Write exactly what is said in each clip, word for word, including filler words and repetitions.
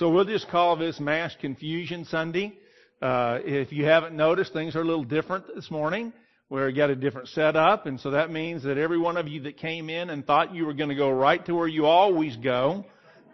So we'll just call this Mass Confusion Sunday. Uh, if you haven't noticed, things are a little different this morning. We've got a different setup, and so that means that every one of you that came in and thought you were going to go right to where you always go,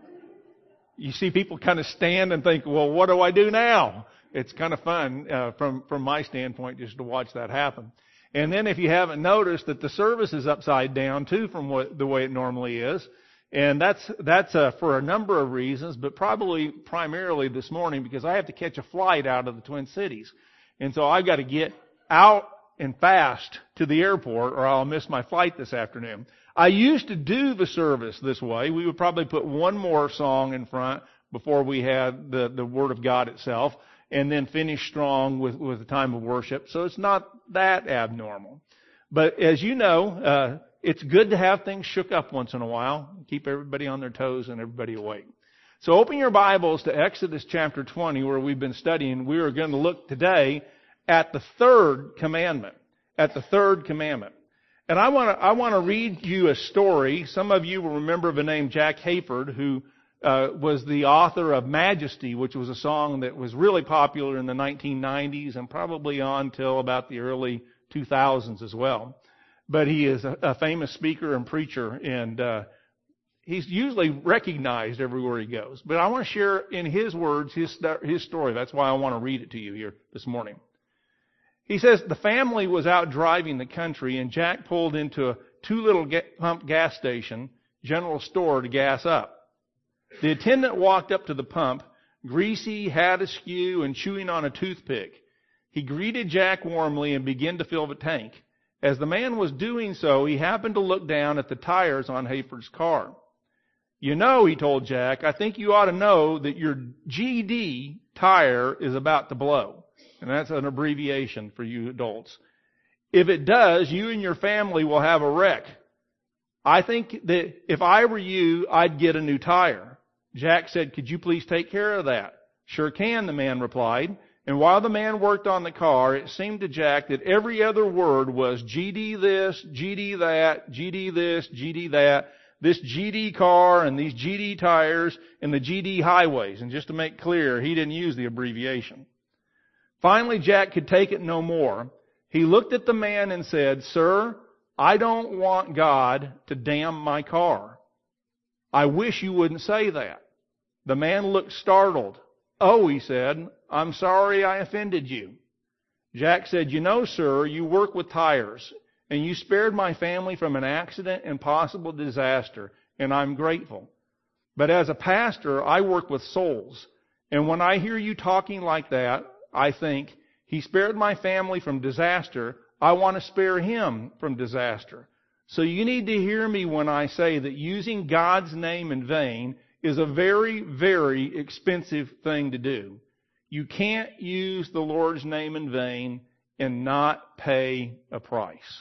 you see people kind of stand and think, well, what do I do now? It's kind of fun uh, from, from my standpoint just to watch that happen. And then if you haven't noticed that the service is upside down too from what, the way it normally is. And that's, that's uh, for a number of reasons, but probably primarily this morning because I have to catch a flight out of the Twin Cities. And so I've got to get out and fast to the airport or I'll miss my flight this afternoon. I used to do the service this way. We would probably put one more song in front before we had the, the Word of God itself and then finish strong with, with the time of worship. So it's not that abnormal. But as you know, uh, it's good to have things shook up once in a while, keep everybody on their toes and everybody awake. So open your Bibles to Exodus chapter twenty where we've been studying. We are going to look today at the third commandment, at the third commandment. And I want to, I want to read you a story. Some of you will remember the name Jack Hayford, who uh, was the author of Majesty, which was a song that was really popular in the nineteen nineties and probably on till about the early two thousands as well. But he is a, a famous speaker and preacher, and uh, he's usually recognized everywhere he goes. But I want to share in his words his, his story. That's why I want to read it to you here this morning. He says, the family was out driving the country, and Jack pulled into a two-little ga- pump gas station, general store, to gas up. The attendant walked up to the pump, greasy, hat askew, and chewing on a toothpick. He greeted Jack warmly and began to fill the tank. As the man was doing so, he happened to look down at the tires on Hayford's car. You know, he told Jack, I think you ought to know that your G D tire is about to blow. And that's an abbreviation for you adults. If it does, you and your family will have a wreck. I think that if I were you, I'd get a new tire. Jack said, could you please take care of that? Sure can, the man replied. And while the man worked on the car, it seemed to Jack that every other word was G D this, G D that, G D this, G D that, this G D car and these G D tires and the G D highways. And just to make clear, he didn't use the abbreviation. Finally, Jack could take it no more. He looked at the man and said, Sir, I don't want God to damn my car. I wish you wouldn't say that. The man looked startled. Oh, he said, I'm sorry I offended you. Jack said, you know, sir, you work with tires, and you spared my family from an accident and possible disaster, and I'm grateful. But as a pastor, I work with souls, and when I hear you talking like that, I think, he spared my family from disaster, I want to spare him from disaster. So you need to hear me when I say that using God's name in vain is a very, very expensive thing to do. You can't use the Lord's name in vain and not pay a price.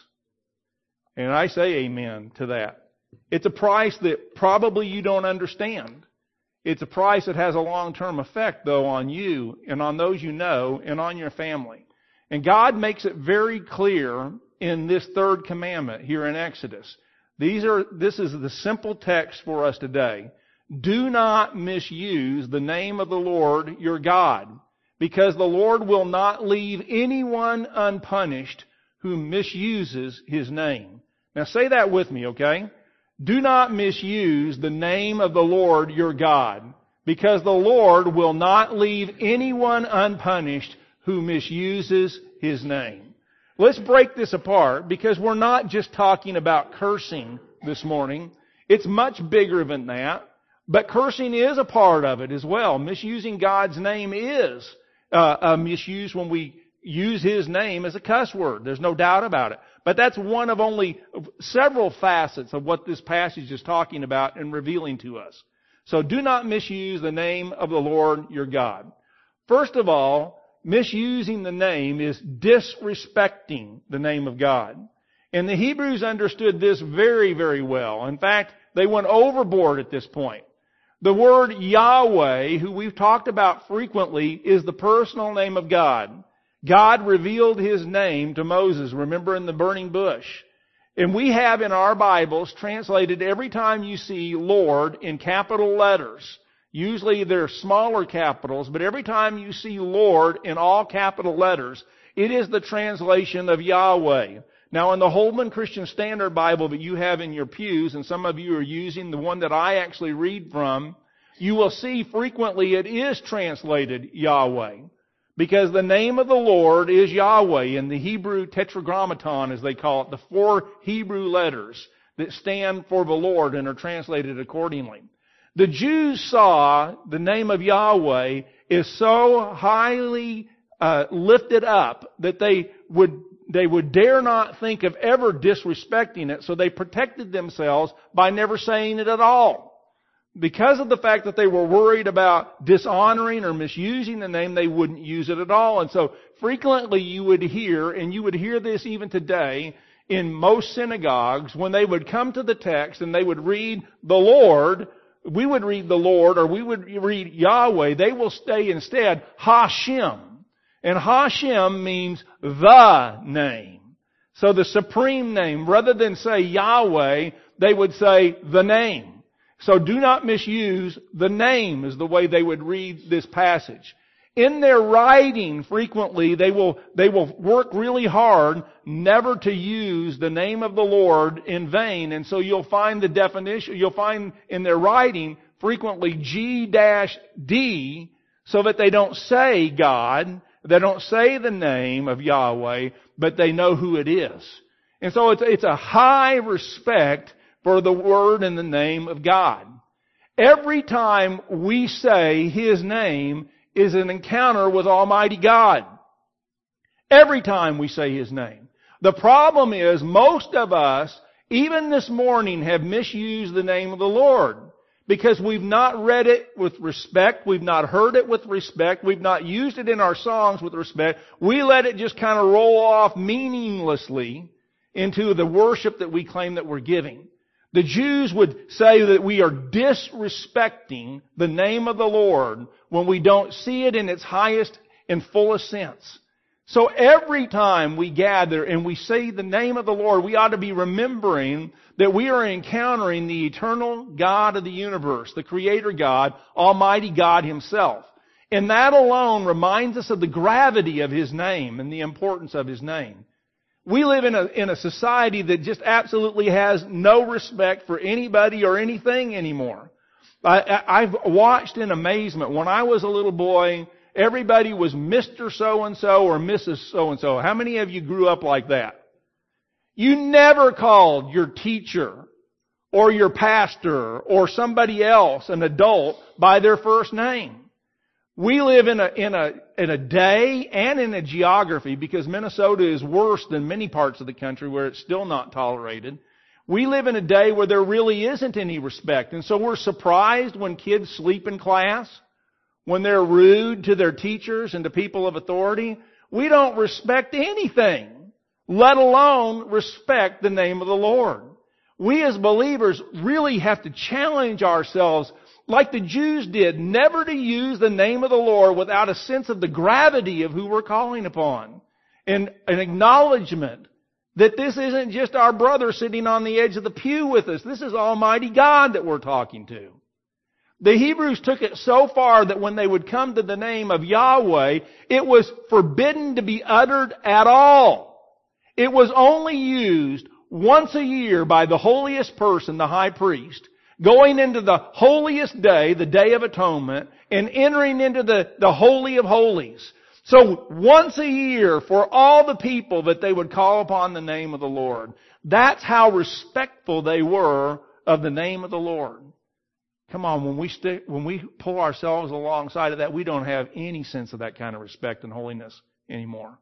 And I say amen to that. It's a price that probably you don't understand. It's a price that has a long-term effect, though, on you and on those you know and on your family. And God makes it very clear in this third commandment here in Exodus. These are, this is the simple text for us today. Do not misuse the name of the Lord your God, because the Lord will not leave anyone unpunished who misuses His name. Now say that with me, okay? Do not misuse the name of the Lord your God, because the Lord will not leave anyone unpunished who misuses His name. Let's break this apart, because we're not just talking about cursing this morning. It's much bigger than that. But cursing is a part of it as well. Misusing God's name is uh, a misuse when we use His name as a cuss word. There's no doubt about it. But that's one of only several facets of what this passage is talking about and revealing to us. So do not misuse the name of the Lord your God. First of all, misusing the name is disrespecting the name of God. And the Hebrews understood this very, very well. In fact, they went overboard at this point. The word Yahweh, who we've talked about frequently, is the personal name of God. God revealed His name to Moses, remember, in the burning bush. And we have in our Bibles translated every time you see Lord in capital letters, Usually they're smaller capitals, but every time you see Lord in all capital letters, it is the translation of Yahweh. Now in the Holman Christian Standard Bible that you have in your pews, and some of you are using the one that I actually read from, you will see frequently it is translated Yahweh. Because the name of the Lord is Yahweh in the Hebrew Tetragrammaton, as they call it, the four Hebrew letters that stand for the Lord and are translated accordingly. The Jews saw the name of Yahweh is so highly uh, lifted up that they would they would dare not think of ever disrespecting it, so they protected themselves by never saying it at all. Because of the fact that they were worried about dishonoring or misusing the name, they wouldn't use it at all. And so frequently you would hear, and you would hear this even today, in most synagogues, when they would come to the text and they would read the Lord, we would read the Lord, or we would read Yahweh, they will say instead Hashem. And Hashem means the name. So the supreme name, rather than say Yahweh, they would say the name. So do not misuse the name, is the way they would read this passage. In their writing, frequently, they will, they will work really hard never to use the name of the Lord in vain. And so you'll find the definition, you'll find in their writing frequently G D, so that they don't say God, they don't say the name of Yahweh, but they know who it is. And so it's, it's a high respect for the word and the name of God. Every time we say His name is an encounter with Almighty God. Every time we say His name. The problem is most of us, even this morning, have misused the name of the Lord. Because we've not read it with respect, we've not heard it with respect, we've not used it in our songs with respect. We let it just kind of roll off meaninglessly into the worship that we claim that we're giving. The Jews would say that we are disrespecting the name of the Lord when we don't see it in its highest and fullest sense. So every time we gather and we say the name of the Lord, we ought to be remembering that we are encountering the eternal God of the universe, the Creator God, Almighty God Himself. And that alone reminds us of the gravity of His name and the importance of His name. We live in a, in a society that just absolutely has no respect for anybody or anything anymore. I, I've watched in amazement. When I was a little boy, everybody was Mister So-and-so or Missus So-and-so. How many of you grew up like that? You never called your teacher or your pastor or somebody else, an adult, by their first name. We live in a, in a, in a day and in a geography, because Minnesota is worse than many parts of the country where it's still not tolerated. We live in a day where there really isn't any respect. And so we're surprised when kids sleep in class, when they're rude to their teachers and to people of authority. We don't respect anything, let alone respect the name of the Lord. We as believers really have to challenge ourselves, like the Jews did, never to use the name of the Lord without a sense of the gravity of who we're calling upon. And an acknowledgement that this isn't just our brother sitting on the edge of the pew with us. This is Almighty God that we're talking to. The Hebrews took it so far that when they would come to the name of Yahweh, it was forbidden to be uttered at all. It was only used once a year by the holiest person, the high priest, going into the holiest day, the Day of Atonement, and entering into the, the Holy of Holies. So once a year for all the people that they would call upon the name of the Lord. That's how respectful they were of the name of the Lord. Come on, when we stick, when we pull ourselves alongside of that, we don't have any sense of that kind of respect and holiness anymore.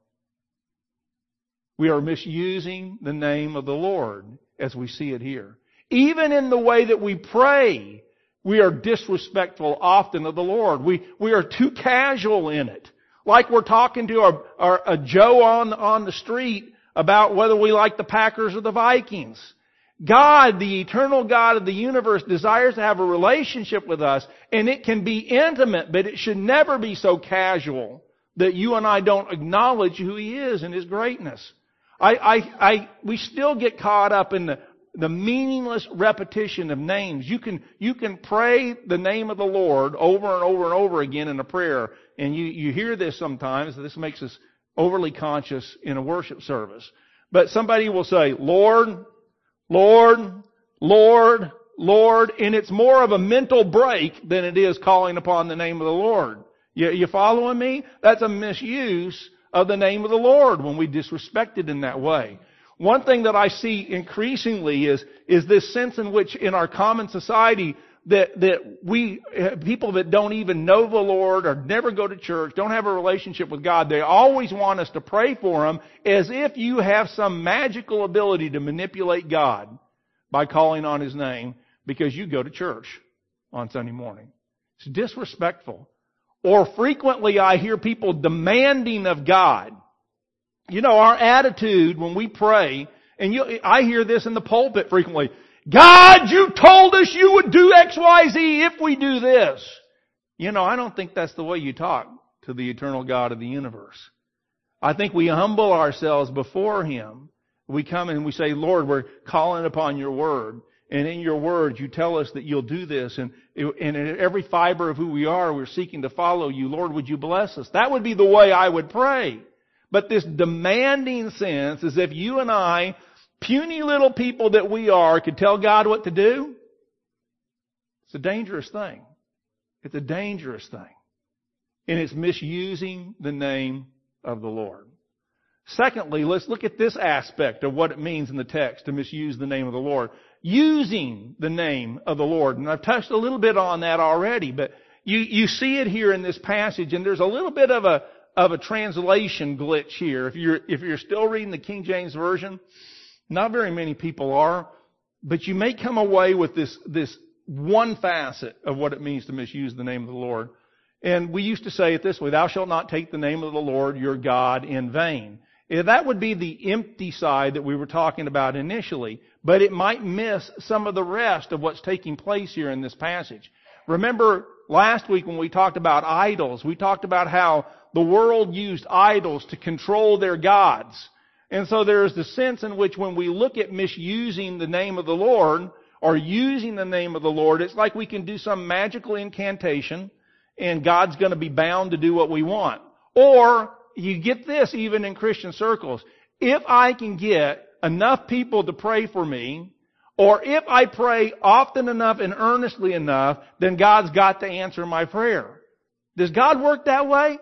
We are misusing the name of the Lord as we see it here. Even in the way that we pray, we are disrespectful often of the Lord. We, we are too casual in it. Like we're talking to a, a, a Joe on, on the street about whether we like the Packers or the Vikings. God, the eternal God of the universe, desires to have a relationship with us, and it can be intimate, but it should never be so casual that you and I don't acknowledge who He is and His greatness. I, I, I, we still get caught up in the the meaningless repetition of names. You can, you can pray the name of the Lord over and over and over again in a prayer. And you, you hear this sometimes. This makes us overly conscious in a worship service. But somebody will say, Lord, Lord, Lord, Lord, and it's more of a mental break than it is calling upon the name of the Lord. You, you following me? That's a misuse of the name of the Lord when we disrespect it in that way. One thing that I see increasingly is, is this sense in which in our common society that, that we, people that don't even know the Lord or never go to church, don't have a relationship with God, they always want us to pray for them as if you have some magical ability to manipulate God by calling on His name because you go to church on Sunday morning. It's disrespectful. Or frequently I hear people demanding of God. You know, our attitude when we pray, and you, I hear this in the pulpit frequently, God, you told us you would do X, Y, Z if we do this. You know, I don't think that's the way you talk to the eternal God of the universe. I think we humble ourselves before Him. We come and we say, Lord, we're calling upon your word. And in your word, you tell us that you'll do this. And, and in every fiber of who we are, we're seeking to follow you. Lord, would you bless us? That would be the way I would pray. But this demanding sense, as if you and I, puny little people that we are, could tell God what to do, it's a dangerous thing. It's a dangerous thing. And it's misusing the name of the Lord. Secondly, let's look at this aspect of what it means in the text to misuse the name of the Lord. Using the name of the Lord. And I've touched a little bit on that already, but you, you see it here in this passage, and there's a little bit of a of a translation glitch here. If you're if you're still reading the King James Version, not very many people are, but you may come away with this this one facet of what it means to misuse the name of the Lord. And we used to say it this way, thou shalt not take the name of the Lord your God in vain. That would be the empty side that we were talking about initially, but it might miss some of the rest of what's taking place here in this passage. Remember last week when we talked about idols, we talked about how the world used idols to control their gods. And so there's the sense in which when we look at misusing the name of the Lord, or using the name of the Lord, it's like we can do some magical incantation, and God's going to be bound to do what we want. Or, you get this even in Christian circles, if I can get enough people to pray for me, or if I pray often enough and earnestly enough, then God's got to answer my prayer. Does God work that way?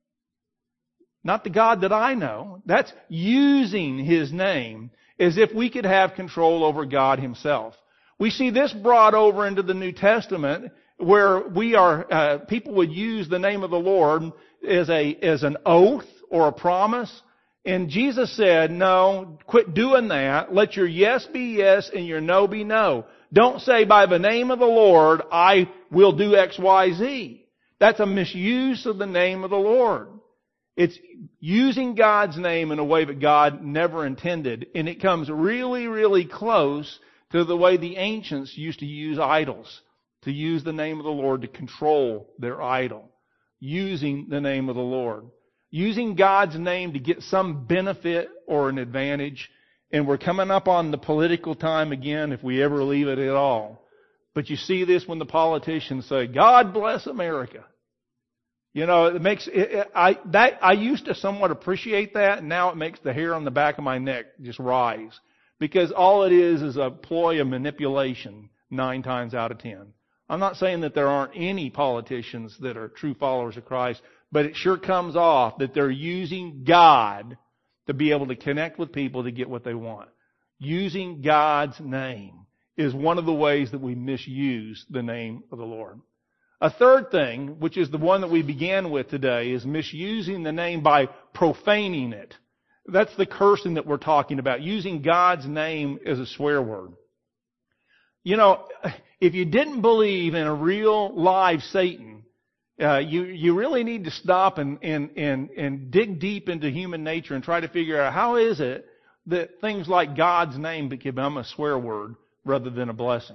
Not the God that I know. That's using His name as if we could have control over God Himself. We see this brought over into the New Testament where we are, uh, people would use the name of the Lord as a, as an oath or a promise. And Jesus said, no, quit doing that. Let your yes be yes and your no be no. Don't say by the name of the Lord, I will do X, Y, Z. That's a misuse of the name of the Lord. It's using God's name in a way that God never intended. And it comes really, really close to the way the ancients used to use idols. To use the name of the Lord to control their idol. Using the name of the Lord. Using God's name to get some benefit or an advantage. And we're coming up on the political time again if we ever leave it at all. But you see this when the politicians say, God bless America. You know, it makes, it, I, that, I used to somewhat appreciate that, and now it makes the hair on the back of my neck just rise. Because all it is is a ploy of manipulation nine times out of ten. I'm not saying that there aren't any politicians that are true followers of Christ, but it sure comes off that they're using God to be able to connect with people to get what they want. Using God's name is one of the ways that we misuse the name of the Lord. A third thing, which is the one that we began with today, is misusing the name by profaning it. That's the cursing that we're talking about, using God's name as a swear word. You know, if you didn't believe in a real live Satan, uh, you you really need to stop and, and, and, and dig deep into human nature and try to figure out how is it that things like God's name become a swear word rather than a blessing.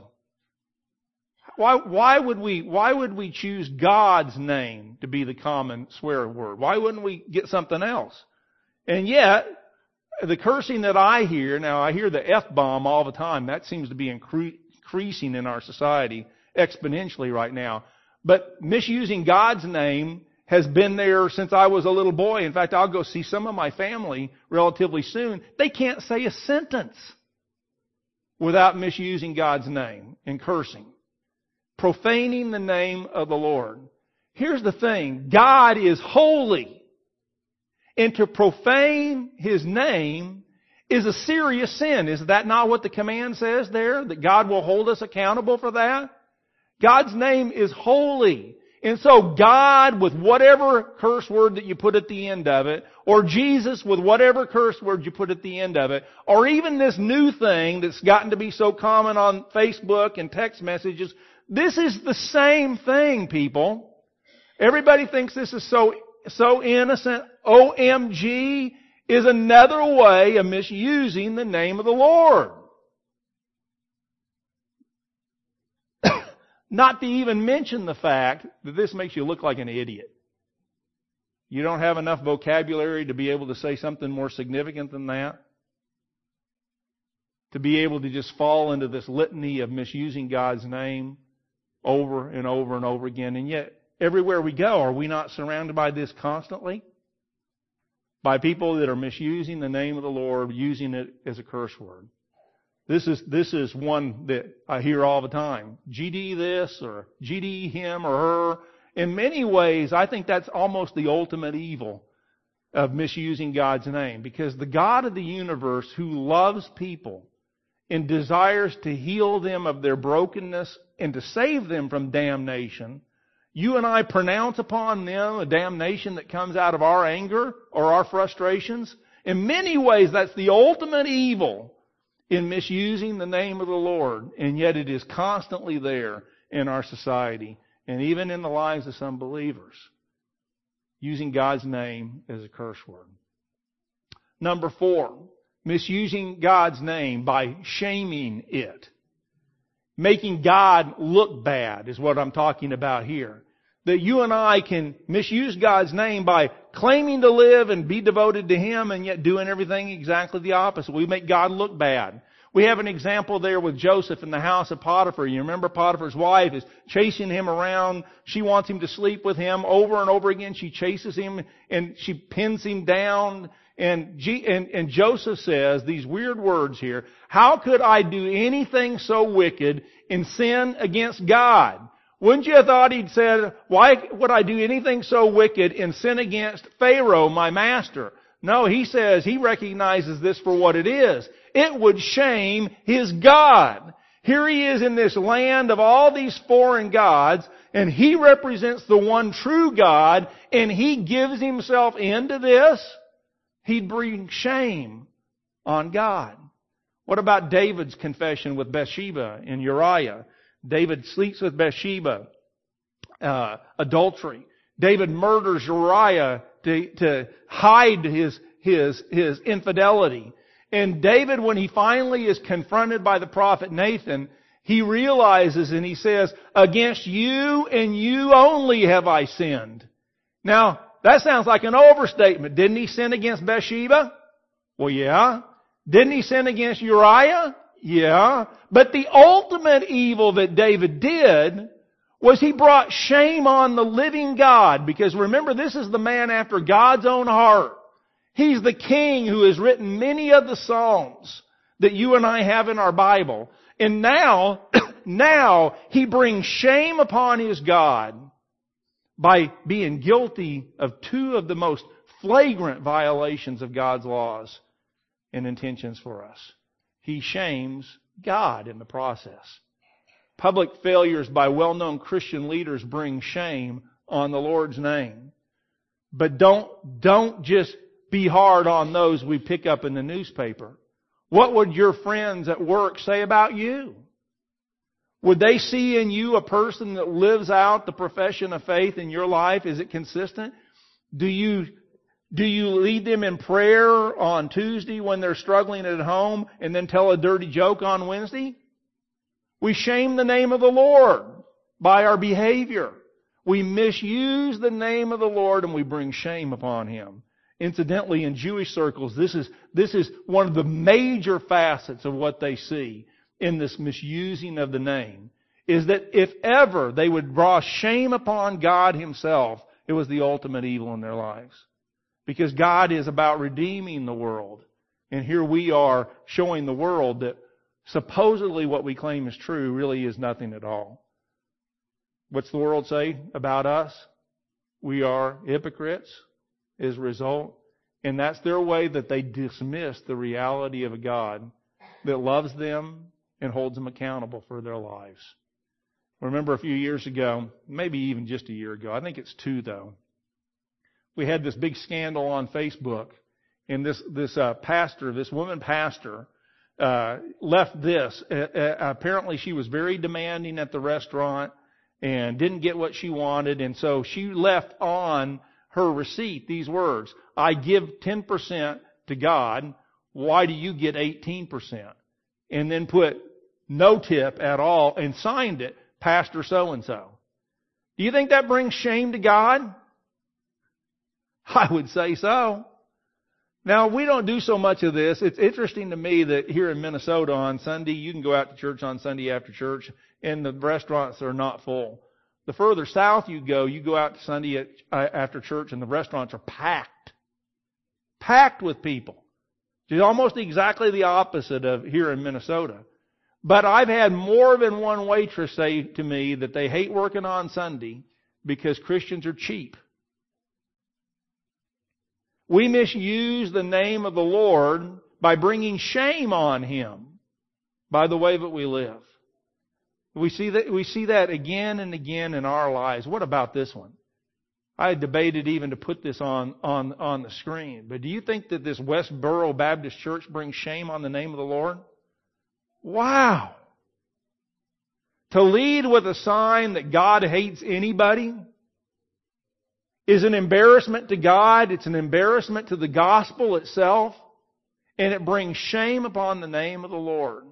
Why, why would we, why would we choose God's name to be the common swear word? Why wouldn't we get something else? And yet, the cursing that I hear, now I hear the F-bomb all the time. That seems to be incre- increasing in our society exponentially right now. But misusing God's name has been there since I was a little boy. In fact, I'll go see some of my family relatively soon. They can't say a sentence without misusing God's name and cursing. Profaning the name of the Lord. Here's the thing. God is holy. And to profane His name is a serious sin. Is that not what the command says there? That God will hold us accountable for that? God's name is holy. And so God, with whatever curse word that you put at the end of it, or Jesus with whatever curse word you put at the end of it, or even this new thing that's gotten to be so common on Facebook and text messages, this is the same thing, people. Everybody thinks this is so, so innocent. O M G is another way of misusing the name of the Lord. Not to even mention the fact that this makes you look like an idiot. You don't have enough vocabulary to be able to say something more significant than that. To be able to just fall into this litany of misusing God's name over and over and over again. And yet, everywhere we go, are we not surrounded by this constantly? By people that are misusing the name of the Lord, using it as a curse word. This is, this is one that I hear all the time. G D this or G D him or her. In many ways, I think that's almost the ultimate evil of misusing God's name. Because the God of the universe who loves people and desires to heal them of their brokenness and to save them from damnation, you and I pronounce upon them a damnation that comes out of our anger or our frustrations. In many ways, that's the ultimate evil in misusing the name of the Lord, and yet it is constantly there in our society and even in the lives of some believers, using God's name as a curse word. Number four, misusing God's name by shaming it. Making God look bad is what I'm talking about here. That you and I can misuse God's name by claiming to live and be devoted to Him and yet doing everything exactly the opposite. We make God look bad. We have an example there with Joseph in the house of Potiphar. You remember Potiphar's wife is chasing him around. She wants him to sleep with him over and over again. She chases him and she pins him down. And, G- and, and Joseph says these weird words here. How could I do anything so wicked and sin against God? Wouldn't you have thought he'd said, why would I do anything so wicked and sin against Pharaoh, my master? No, he says he recognizes this for what it is. It would shame his God. Here he is in this land of all these foreign gods, and he represents the one true God, and he gives himself into this. He'd bring shame on God. What about David's confession with Bathsheba and Uriah? David sleeps with Bathsheba, uh, adultery. David murders Uriah to, to hide his, his, his infidelity. And David, when he finally is confronted by the prophet Nathan, he realizes and he says, against you and you only have I sinned. Now, that sounds like an overstatement. Didn't he sin against Bathsheba? Well, yeah. Didn't he sin against Uriah? Yeah. But the ultimate evil that David did was he brought shame on the living God. Because remember, this is the man after God's own heart. He's the king who has written many of the Psalms that you and I have in our Bible. And now, now he brings shame upon his God by being guilty of two of the most flagrant violations of God's laws and intentions for us. He shames God in the process. Public failures by well-known Christian leaders bring shame on the Lord's name. But don't, don't just be hard on those we pick up in the newspaper. What would your friends at work say about you? Would they see in you a person that lives out the profession of faith in your life? Is it consistent? Do you Do you lead them in prayer on Tuesday when they're struggling at home and then tell a dirty joke on Wednesday? We shame the name of the Lord by our behavior. We misuse the name of the Lord and we bring shame upon Him. Incidentally, in Jewish circles, this is, this is one of the major facets of what they see in this misusing of the name, is that if ever they would draw shame upon God Himself, it was the ultimate evil in their lives. Because God is about redeeming the world. And here we are showing the world that supposedly what we claim is true really is nothing at all. What's the world say about us? We are hypocrites as a result. And that's their way that they dismiss the reality of a God that loves them and holds them accountable for their lives. I remember a few years ago, maybe even just a year ago, I think it's two though, we had this big scandal on Facebook. And this, this uh, pastor, this woman pastor, uh, left this. Uh, uh, apparently she was very demanding at the restaurant and didn't get what she wanted. And so she left on her receipt these words: I give ten percent to God. Why do you get eighteen percent? And then put no tip at all and signed it, Pastor so-and-so. Do you think that brings shame to God? I would say so. Now, we don't do so much of this. It's interesting to me that here in Minnesota on Sunday, you can go out to church on Sunday after church, and the restaurants are not full. The further south you go, you go out to Sunday at, uh, after church, and the restaurants are packed. Packed with people. It's almost exactly the opposite of here in Minnesota. But I've had more than one waitress say to me that they hate working on Sunday because Christians are cheap. We misuse the name of the Lord by bringing shame on Him by the way that we live. We see that, we see that again and again in our lives. What about this one? I had debated even to put this on, on, on the screen. But do you think that this Westboro Baptist Church brings shame on the name of the Lord? Wow! To lead with a sign that God hates anybody is an embarrassment to God. It's an embarrassment to the gospel itself. And it brings shame upon the name of the Lord.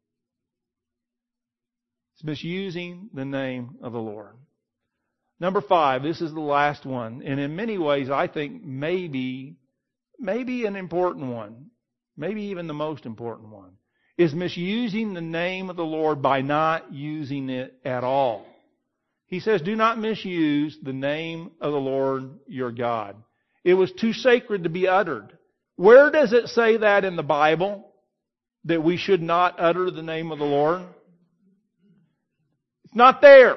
It's misusing the name of the Lord. Number five, this is the last one. And in many ways, I think maybe, maybe an important one, maybe even the most important one, is misusing the name of the Lord by not using it at all. He says, do not misuse the name of the Lord your God. It was too sacred to be uttered. Where does it say that in the Bible? That we should not utter the name of the Lord? It's not there.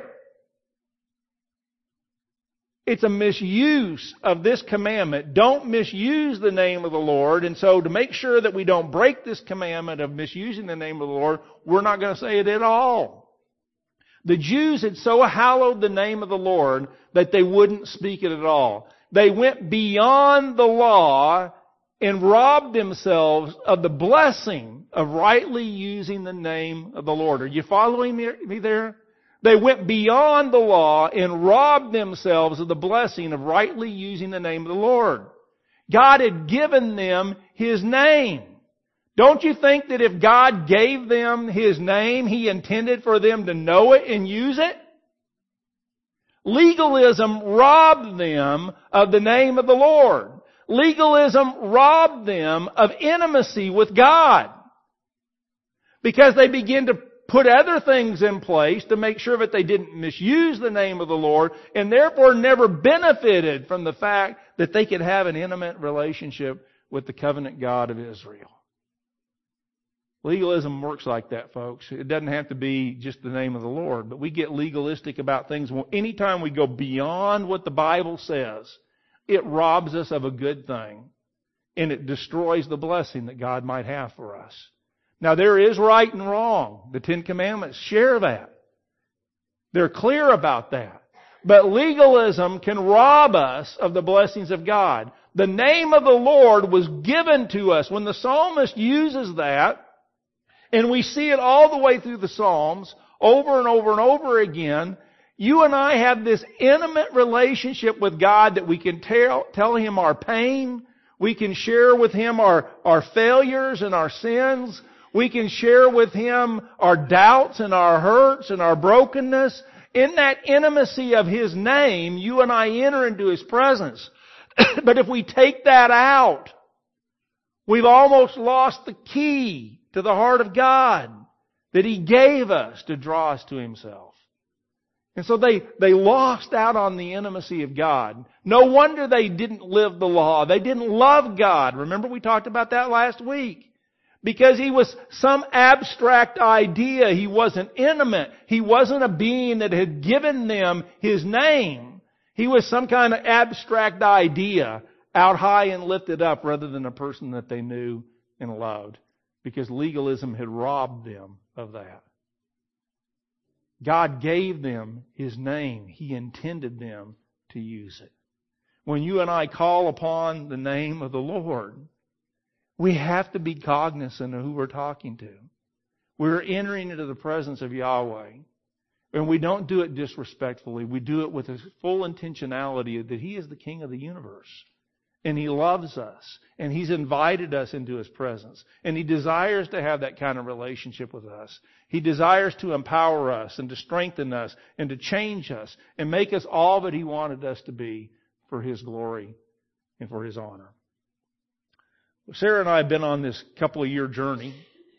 It's a misuse of this commandment. Don't misuse the name of the Lord. And so to make sure that we don't break this commandment of misusing the name of the Lord, we're not going to say it at all. The Jews had so hallowed the name of the Lord that they wouldn't speak it at all. They went beyond the law and robbed themselves of the blessing of rightly using the name of the Lord. Are you following me there? They went beyond the law and robbed themselves of the blessing of rightly using the name of the Lord. God had given them His name. Don't you think that if God gave them His name, He intended for them to know it and use it? Legalism robbed them of the name of the Lord. Legalism robbed them of intimacy with God. Because they began to put other things in place to make sure that they didn't misuse the name of the Lord, and therefore never benefited from the fact that they could have an intimate relationship with the covenant God of Israel. Legalism works like that, folks. It doesn't have to be just the name of the Lord, but we get legalistic about things. Anytime we go beyond what the Bible says, it robs us of a good thing, and it destroys the blessing that God might have for us. Now, there is right and wrong. The Ten Commandments share that. They're clear about that. But legalism can rob us of the blessings of God. The name of the Lord was given to us. When the psalmist uses that, and we see it all the way through the Psalms, over and over and over again, you and I have this intimate relationship with God that we can tell, tell Him our pain. We can share with Him our, our failures and our sins. We can share with Him our doubts and our hurts and our brokenness. In that intimacy of His name, you and I enter into His presence. But if we take that out, we've almost lost the key to the heart of God that He gave us to draw us to Himself. And so they, they lost out on the intimacy of God. No wonder they didn't live the law. They didn't love God. Remember we talked about that last week. Because He was some abstract idea. He wasn't intimate. He wasn't a being that had given them His name. He was some kind of abstract idea out high and lifted up rather than a person that they knew and loved. Because legalism had robbed them of that. God gave them His name. He intended them to use it. When you and I call upon the name of the Lord, we have to be cognizant of who we're talking to. We're entering into the presence of Yahweh. And we don't do it disrespectfully. We do it with a full intentionality that He is the King of the universe. And He loves us. And He's invited us into His presence. And He desires to have that kind of relationship with us. He desires to empower us and to strengthen us and to change us and make us all that He wanted us to be for His glory and for His honor. Sarah and I have been on this couple of year journey.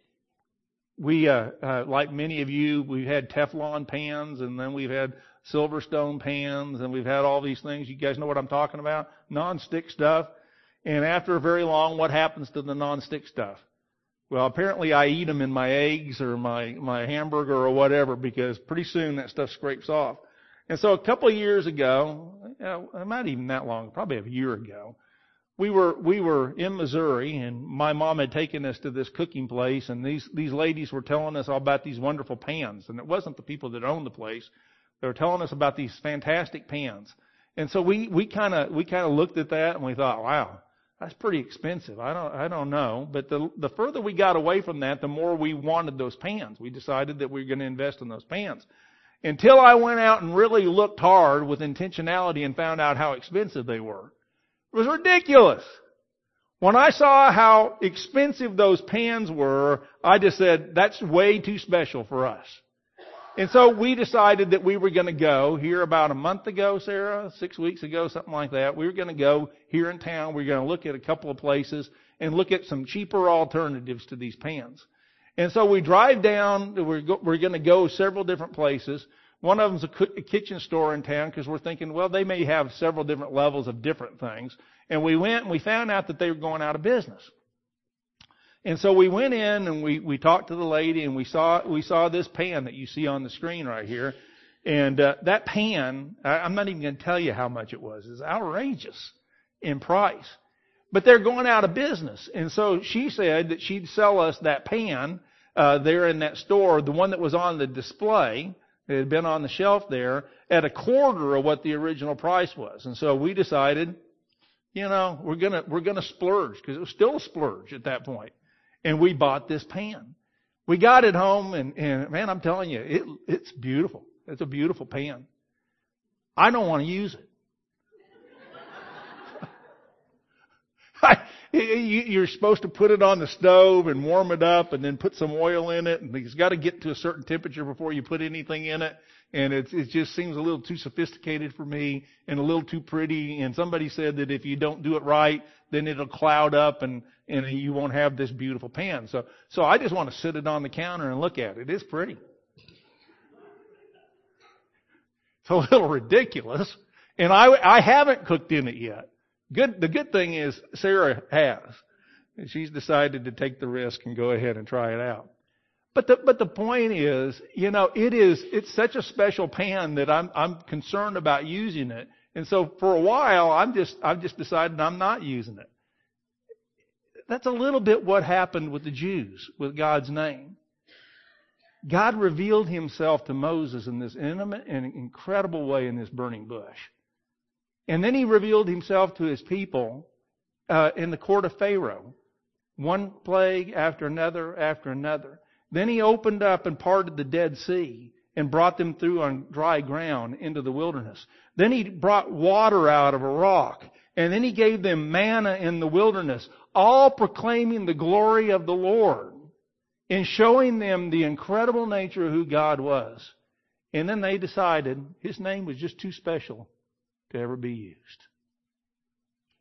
We, uh, uh, like many of you, we've had Teflon pans, and then we've had Silverstone pans, and we've had all these things. You guys know what I'm talking about? Non-stick stuff. And after very long, what happens to the non-stick stuff? Well, apparently I eat them in my eggs or my, my hamburger or whatever, because pretty soon that stuff scrapes off. And so a couple of years ago, uh, not even that long, probably a year ago, We were, we were in Missouri, and my mom had taken us to this cooking place, and these, these ladies were telling us all about these wonderful pans. And it wasn't the people that owned the place. They were telling us about these fantastic pans. And so we, we kinda, we kinda looked at that and we thought, wow, that's pretty expensive. I don't, I don't know. But the, the further we got away from that, the more we wanted those pans. We decided that we were going to invest in those pans. Until I went out and really looked hard with intentionality and found out how expensive they were. It was ridiculous. When I saw how expensive those pans were, I just said, that's way too special for us. And so we decided that we were going to go here about a month ago, Sarah, six weeks ago, something like that. We were going to go here in town. We were going to look at a couple of places and look at some cheaper alternatives to these pans. And so we drive down. We're, go, we're going to go several different places. One of them's a kitchen store in town because we're thinking, well, they may have several different levels of different things. And we went and we found out that they were going out of business. And so we went in and we, we talked to the lady, and we saw we saw this pan that you see on the screen right here. And uh, that pan, I, I'm not even going to tell you how much it was. It's outrageous in price. But they're going out of business. And so she said that she'd sell us that pan uh, there in that store, the one that was on the display. It had been on the shelf there at a quarter of what the original price was. And so we decided, you know, we're going to, we're going to splurge, because it was still a splurge at that point. And we bought this pan. We got it home, and, and man, I'm telling you, it, it's beautiful. It's a beautiful pan. I don't want to use it. I, you're supposed to put it on the stove and warm it up and then put some oil in it. And it's got to get to a certain temperature before you put anything in it. And it, it just seems a little too sophisticated for me and a little too pretty. And somebody said that if you don't do it right, then it'll cloud up and, and you won't have this beautiful pan. So, so I just want to sit it on the counter and look at it. It's pretty. It's a little ridiculous. And I, I haven't cooked in it yet. Good, the good thing is Sarah has. She's decided to take the risk and go ahead and try it out. But the, but the point is, you know, it is, it's such a special pan that I'm, I'm concerned about using it. And so for a while, I'm just, I've just decided I'm not using it. That's a little bit what happened with the Jews, with God's name. God revealed Himself to Moses in this intimate and incredible way in this burning bush. And then He revealed Himself to His people uh, in the court of Pharaoh. One plague after another after another. Then He opened up and parted the Dead Sea and brought them through on dry ground into the wilderness. Then He brought water out of a rock. And then He gave them manna in the wilderness, all proclaiming the glory of the Lord and showing them the incredible nature of who God was. And then they decided His name was just too special to ever be used.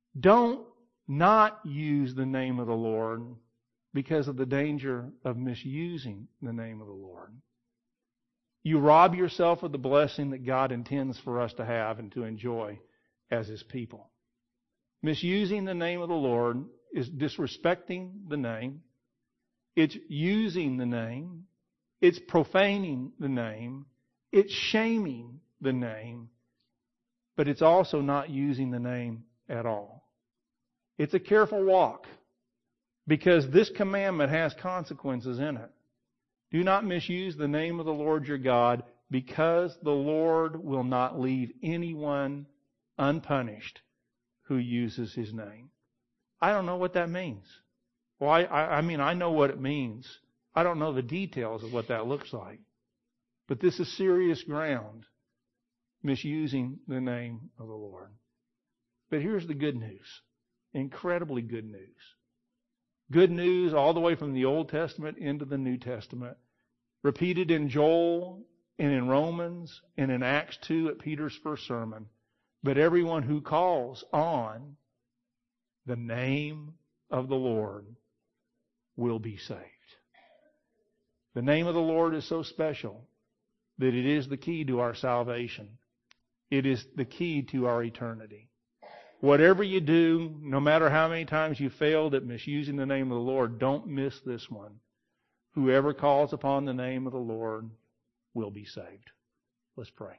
Don't not use the name of the Lord because of the danger of misusing the name of the Lord. You rob yourself of the blessing that God intends for us to have and to enjoy as His people. Misusing the name of the Lord is disrespecting the name. It's using the name. It's profaning the name. It's shaming the name. But it's also not using the name at all. It's a careful walk because this commandment has consequences in it. Do not misuse the name of the Lord your God, because the Lord will not leave anyone unpunished who uses His name. I don't know what that means. Well, I, I mean, I know what it means. I don't know the details of what that looks like. But this is serious ground, misusing the name of the Lord. But here's the good news. Incredibly good news. Good news all the way from the Old Testament into the New Testament. Repeated in Joel and in Romans and in Acts two at Peter's first sermon. But everyone who calls on the name of the Lord will be saved. The name of the Lord is so special that it is the key to our salvation. It is the key to our eternity. Whatever you do, no matter how many times you failed at misusing the name of the Lord, don't miss this one. Whoever calls upon the name of the Lord will be saved. Let's pray.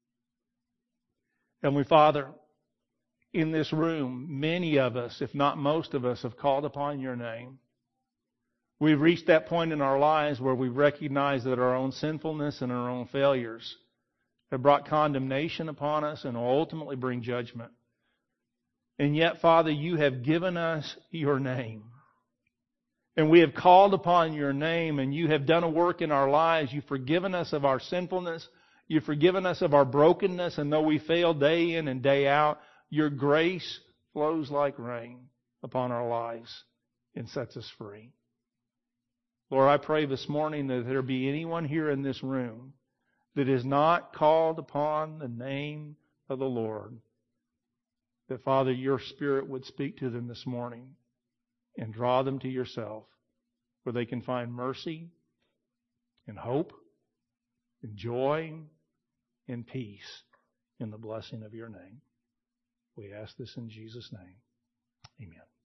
Heavenly Father, in this room, many of us, if not most of us, have called upon your name. We've reached that point in our lives where we recognize that our own sinfulness and our own failures have brought condemnation upon us and will ultimately bring judgment. And yet, Father, you have given us your name. And we have called upon your name, and you have done a work in our lives. You've forgiven us of our sinfulness. You've forgiven us of our brokenness. And though we fail day in and day out, your grace flows like rain upon our lives and sets us free. Lord, I pray this morning that there be anyone here in this room that is not called upon the name of the Lord, that, Father, your Spirit would speak to them this morning and draw them to yourself, where they can find mercy and hope and joy and peace in the blessing of your name. We ask this in Jesus' name. Amen.